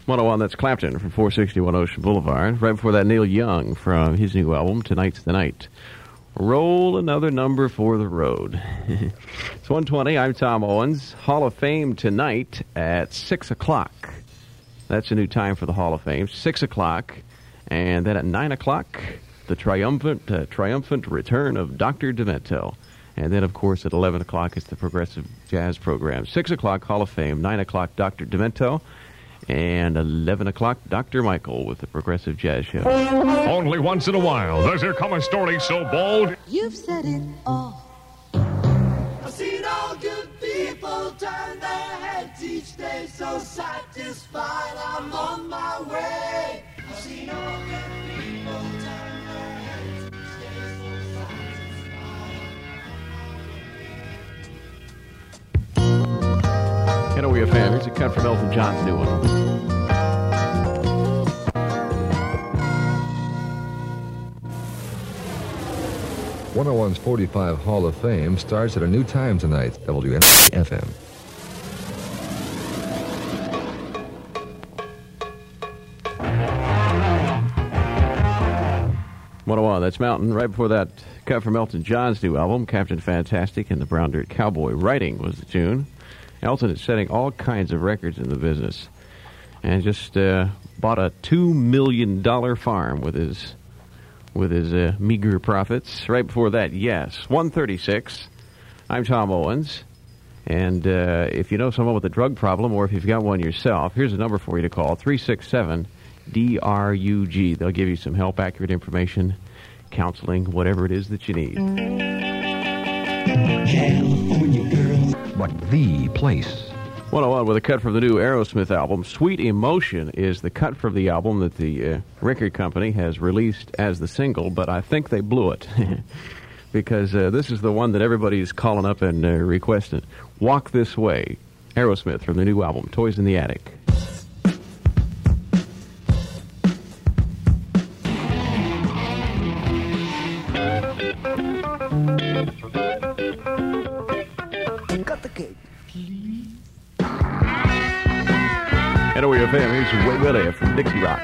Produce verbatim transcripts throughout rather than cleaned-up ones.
one oh one, that's Clapton from four sixty-one Ocean Boulevard. Right before that, Neil Young from his new album, Tonight's the Night. Roll another number for the road. It's one twenty. I'm Tom Owens. Hall of Fame tonight at six o'clock. That's a new time for the Hall of Fame, six o'clock. And then at nine o'clock, the triumphant uh, triumphant return of Doctor Demento. And then, of course, at eleven o'clock is the Progressive Jazz program. six o'clock, Hall of Fame. nine o'clock, Doctor Demento. And eleven o'clock, Doctor Michael with the Progressive Jazz Show. Only once in a while does there come a story so bold. You've said it all. I've seen all good people turn their heads each day so satisfied I'm on my way. I've seen all good people turn their heads each day so satisfied. Hello, we have fans. Here's a cut from Elton John's new one. one oh one's forty-five Hall of Fame starts at a new time tonight. W N F M. one oh one, that's Mountain. Right before that, cut from Elton John's new album, Captain Fantastic and the Brown Dirt Cowboy. Writing was the tune. Elton is setting all kinds of records in the business. And just uh, bought a two million dollars farm with his with his uh, meager profits. Right before that, yes, one thirty-six. I'm Tom Owens. And uh, if you know someone with a drug problem or if you've got one yourself, here's a number for you to call, three six seven D R U G. They'll give you some help, accurate information, counseling, whatever it is that you need. California girls. But the place. one oh one with a cut from the new Aerosmith album. Sweet Emotion is the cut from the album that the uh, record company has released as the single, but I think they blew it. Because uh, this is the one that everybody's calling up and uh, requesting. Walk This Way, Aerosmith from the new album, Toys in the Attic. Cut the cake. Hello, your family. Here's Wet Willie from Dixie Rock.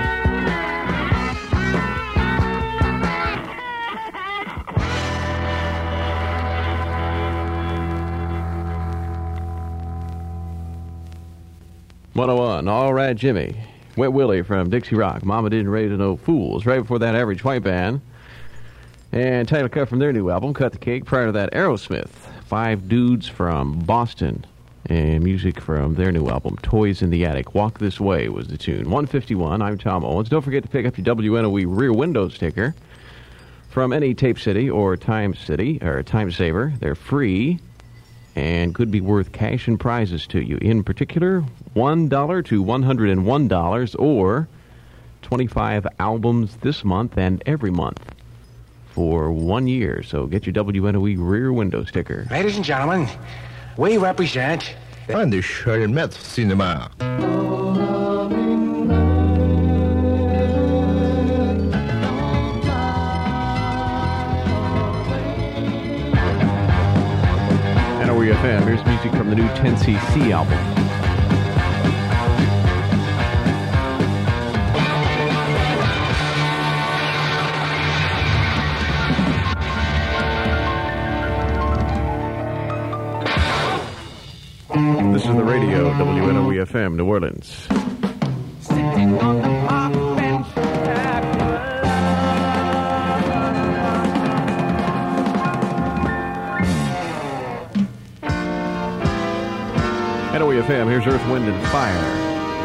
one oh one, all right, Jimmy. Wet Willie from Dixie Rock. Mama Didn't Raise No Fools. Right before that, Average White Band. And title cut from their new album, Cut the Cake. Prior to that, Aerosmith. Five dudes from Boston. And music from their new album, Toys in the Attic. Walk This Way was the tune. one fifty-one, I'm Tom Owens. Don't forget to pick up your W N O E Rear Window sticker from any Tape City or Time City, or Time Saver. They're free and could be worth cash and prizes to you. In particular, one dollar to one hundred one dollars or twenty-five albums this month and every month for one year. So get your W N O E Rear Window sticker. Ladies and gentlemen, we represent And the Chalmette Cinema. And O E F M, here's music from the new ten C C album. This is the radio, W N O E F M, New Orleans. Sitting on the park bench At O E F M, here's Earth, Wind, and Fire.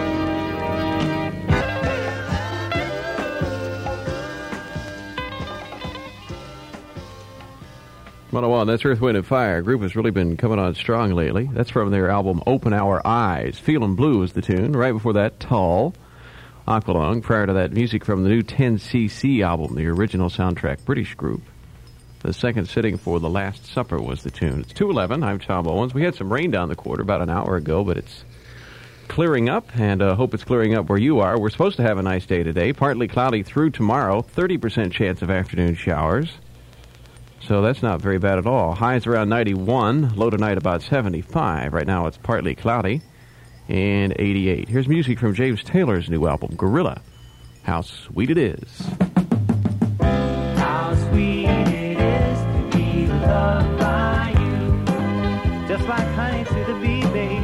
one oh one, that's Earth, Wind, and Fire. Group has really been coming on strong lately. That's from their album Open Our Eyes. Feelin' Blue is the tune. Right before that, Tall, Aqualung. Prior to that, music from the new ten C C album, the original soundtrack, British group. The second sitting for The Last Supper was the tune. It's two eleven. I'm Tom Owens. We had some rain down the quarter about an hour ago, but it's clearing up, and I uh, hope it's clearing up where you are. We're supposed to have a nice day today. Partly cloudy through tomorrow. thirty percent chance of afternoon showers. So that's not very bad at all. Highs around ninety-one, low tonight about seventy-five. Right now it's partly cloudy. and eighty-eight. Here's music from James Taylor's new album, Gorilla. How Sweet It Is. How sweet it is to be loved by you, just like honey to the bee, babe.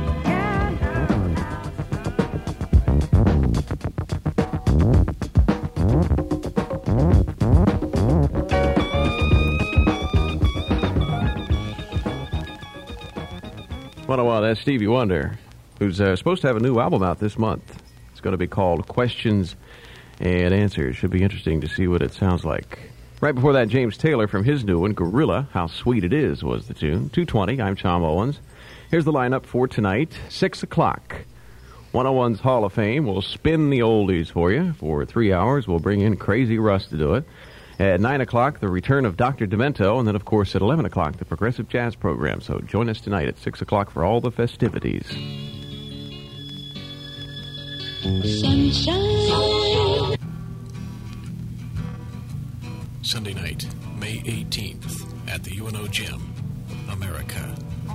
Well, well, that's Stevie Wonder, who's uh, supposed to have a new album out this month. It's going to be called Questions and Answers. Should be interesting to see what it sounds like. Right before that, James Taylor from his new one, Gorilla, How Sweet It Is, was the tune. two twenty, I'm Tom Owens. Here's the lineup for tonight, six o'clock. one oh one's Hall of Fame will spin the oldies for you. For three hours, we'll bring in Crazy Russ to do it. At nine o'clock, the return of Doctor Demento, and then, of course, at eleven o'clock, the Progressive Jazz program. So join us tonight at six o'clock for all the festivities. Sunshine. Sunday night, May eighteenth, at the U N O Gym, America.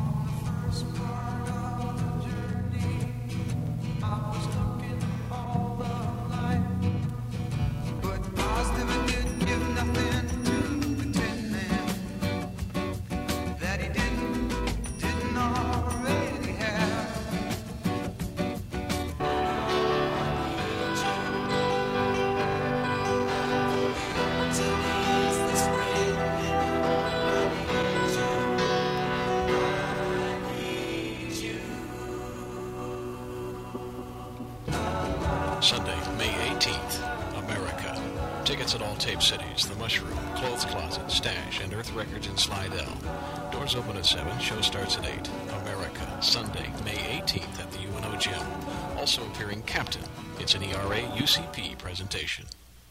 Sunday, May eighteenth, America. Tickets at all tape cities, The Mushroom, Clothes Closet, Stash, and Earth Records in Slidell. Doors open at seven, show starts at eight. America, Sunday, May eighteenth at the U N O Gym. Also appearing Captain. It's an E R A U C P presentation.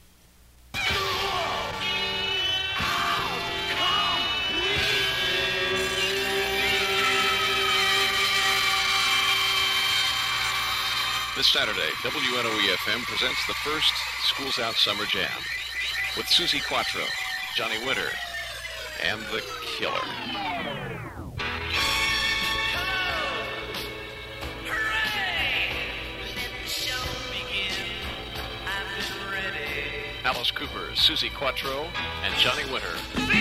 This Saturday, W N O E F M presents the first Schools Out Summer Jam with Susie Quattro, Johnny Winter, and The Killer. Alice Cooper, Susie Quattro, and Johnny Winter.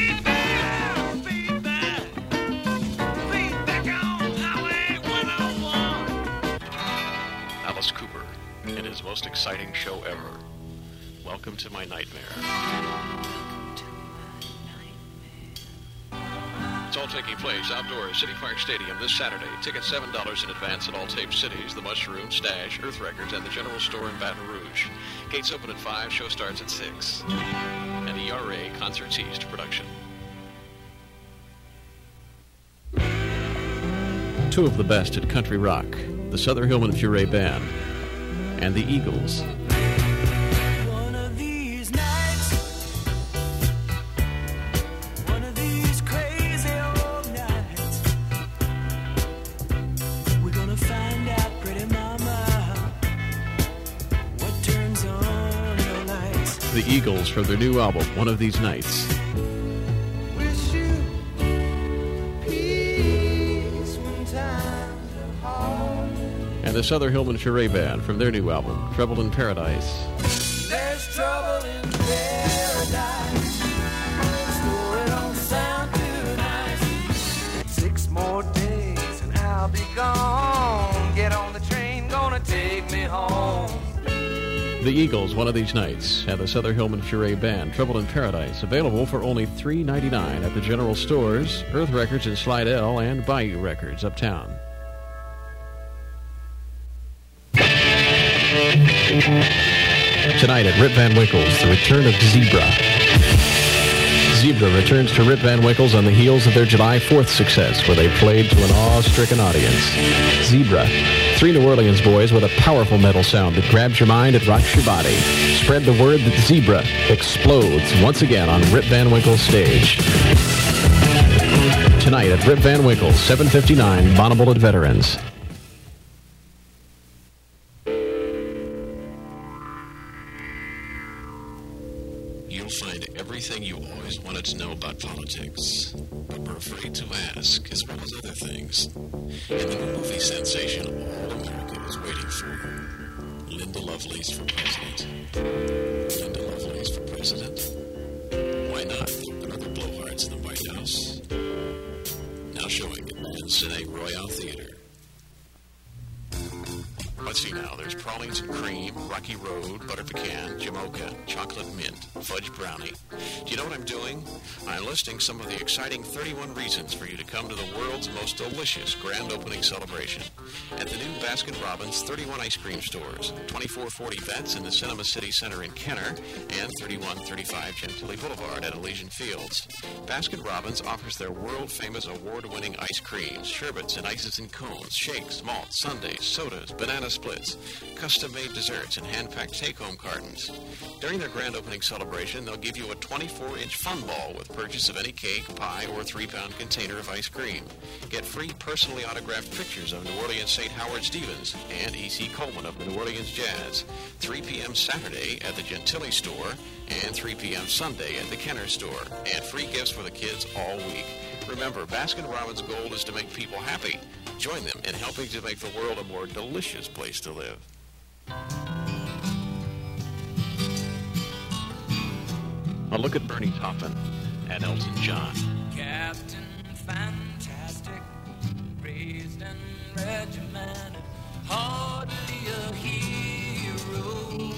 Alice Cooper in his most exciting show ever. Welcome to My Nightmare. It's all taking place outdoors, City Park Stadium this Saturday. Tickets seven dollars in advance at all tape cities, The Mushroom, Stash, Earth Records, and the General Store in Baton Rouge. Gates open at five, show starts at six. An E R A Concerts East production. Two of the best at country rock, the Souther Hillman Furay Band, and the Eagles. One of these nights, one of these crazy old nights, we're gonna find out, pretty mama, what turns on your lights. The Eagles from their new album, One of These Nights. Wish you peace when times are hard. And the Souther Hillman Furay Band from their new album, Trouble in Paradise. There's trouble in paradise. Story don't sound too nice. Six more days and I'll be gone. Get on the train, gonna take me home. The Eagles, One of These Nights, and the Souther Hillman Furay Band, Trouble in Paradise, available for only three ninety-nine at the General Stores, Earth Records in Slidell, and Bayou Records uptown. Tonight at Rip Van Winkle's, the return of Zebra. Zebra returns to Rip Van Winkle's on the heels of their July fourth success, where they played to an awe-stricken audience. Zebra, three New Orleans boys with a powerful metal sound that grabs your mind and rocks your body. Spread the word that Zebra explodes once again on Rip Van Winkle's stage. Tonight at Rip Van Winkle's, seven fifty-nine Bonneville at Veterans. You'll find everything you always wanted to know about politics, but afraid to ask, as well as other things. And the new movie sensation all America was waiting for. Linda Lovelace for president. Linda Lovelace for president? Why not? There are other blowhards in the White House. Now showing at Cine Royale Theater. Let's see now. There's Prawlings and Cream, Rocky Road, Butter Pecan, Jamocha, Chocolate Mint, Fudge Brownie. Do you know what I'm doing? I'm listing some of the exciting thirty-one reasons for you to come to the world's most delicious grand opening celebration at the new Baskin-Robbins thirty-one ice cream stores, twenty-four forty Vets in the Cinema City Center in Kenner, and thirty-one thirty-five Gentilly Boulevard at Elysian Fields. Baskin-Robbins offers their world-famous award-winning ice creams, sherbets and ices and cones, shakes, malts, sundaes, sodas, banana splits, custom-made desserts, and hand-packed take-home cartons. During their grand opening celebration, they'll give you a twenty-four inch fun ball with purchase of any cake, pie, or three pound container of ice cream. Get free personally autographed pictures of New Orleans Saint Howard Stevens and E C Coleman of the New Orleans Jazz. three p.m. Saturday at the Gentilly store and three p.m. Sunday at the Kenner store. And free gifts for the kids all week. Remember, Baskin-Robbins' goal is to make people happy. Join them in helping to make the world a more delicious place to live. A look at Bernie Taupin and Elton John. Captain Fantastic, raised and regimented, hardly a hero.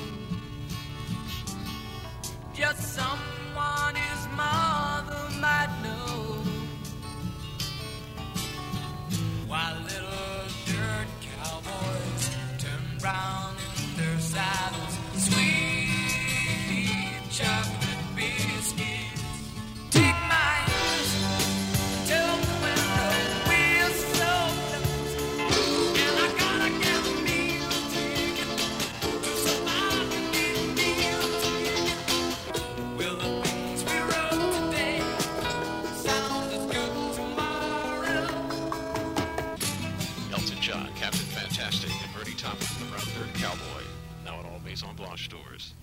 Just someone his mother might know. While little dirt cowboys turn round in their saddles, sweet chocolate biscuits. Take my hand, tell me when the whistle blows, and I gotta get a meal ticket to somebody need a meal ticket. Will the things we wrote today sound as good tomorrow? Elton John, Captain Fantastic, and Bernie Taupin, the Brown Dirt Cowboy. Now at all Maison Blanche stores.